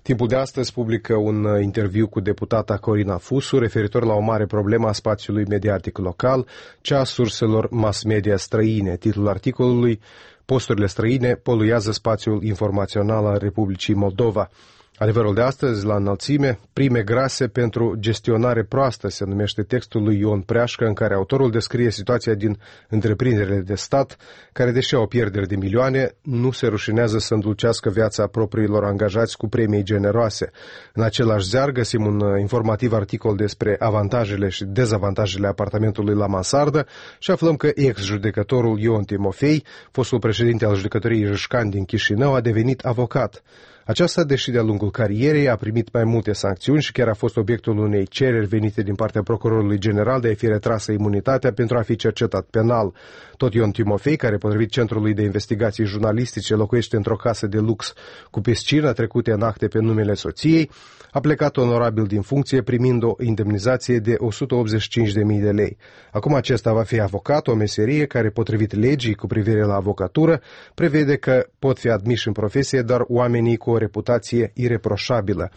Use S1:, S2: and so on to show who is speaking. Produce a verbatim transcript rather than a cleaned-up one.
S1: Timpul de astăzi publică un interviu cu deputata Corina Fusu referitor la o mare problemă a spațiului mediatic local, cea a surselor mass media străine. Titlul articolului: Posturile străine poluează spațiul informațional al Republicii Moldova. Adevărul de astăzi, la înălțime, prime grase pentru gestionare proastă, se numește textul lui Ion Preașcă, în care autorul descrie situația din întreprinderile de stat, care, deși au pierderi de milioane, nu se rușinează să îndulcească viața propriilor angajați cu premii generoase. În același ziar găsim un informativ articol despre avantajele și dezavantajele apartamentului la mansardă și aflăm că ex-judecătorul Ion Timofei, fostul președinte al judecătoriei Râșcani din Chișinău, a devenit avocat. Aceasta, deși de-a lungul carierei a primit mai multe sancțiuni și chiar a fost obiectul unei cereri venite din partea procurorului general de a fi retrasă imunitatea pentru a fi cercetat penal. Tot Ion Timofei, care potrivit Centrului de Investigații Jurnalistice locuiește într-o casă de lux cu piscină trecute în acte pe numele soției, a plecat onorabil din funcție primind o indemnizație de o sută optzeci și cinci de mii de lei. Acum acesta va fi avocat, o meserie care, potrivit legii cu privire la avocatură, prevede că pot fi admiși în profesie doar oamenii cu o reputație ireproșabilă.